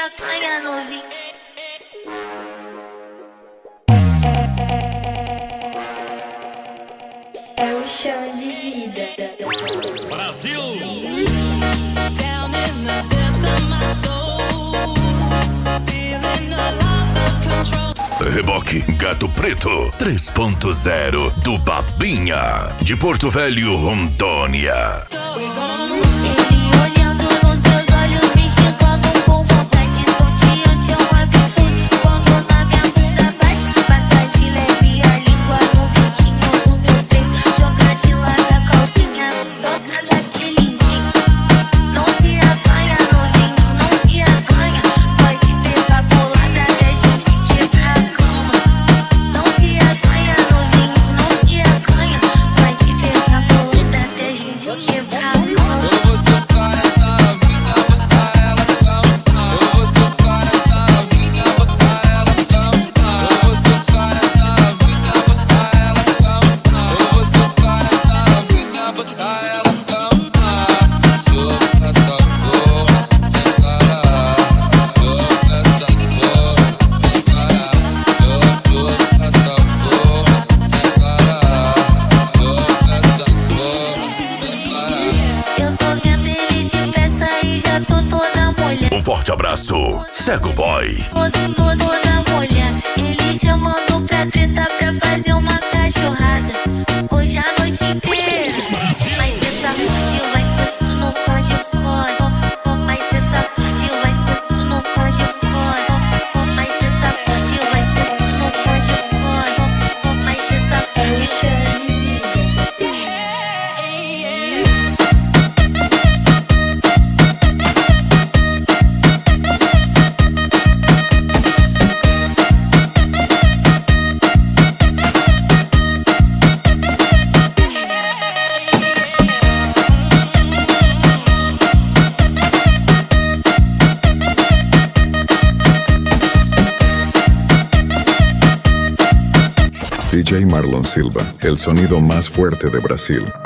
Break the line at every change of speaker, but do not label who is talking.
acanha novinho. É o chão de vida.
Brasil!
Down in the depths of my soul, feeling the loss of control.
Reboque Gato Preto 3.0 do Babinha, de Porto Velho, Rondônia.
Ele olhando nos meus olhos me enxergando com vontade estonteante, é um absurdo. Quando na minha bunda bate, passa de leve a língua no biquinho do meu peito, joga de lado a calcinha, solta daquele jeito. Não se acanha novinho, não se acanha, pode pegar bolada até gente quebrar a cama. Não se acanha novinho, não se acanha, pode pegar bolada até gente quebrar a cama. Eu tô vendo ele de peça e já tô toda molhada.
Um forte abraço, Cego Boy.
Toda molhada. Ele chamando pra treta pra fazer uma cachorrada. Hoje a noite inteira vai ser sacode, vai ser só no pode fora. Vai ser sacode, vai ser só no pode fora. Vai ser sacode, vai ser só no pode fora. Vai ser sacode.
DJ Marlon Silva, el sonido más fuerte de Brasil.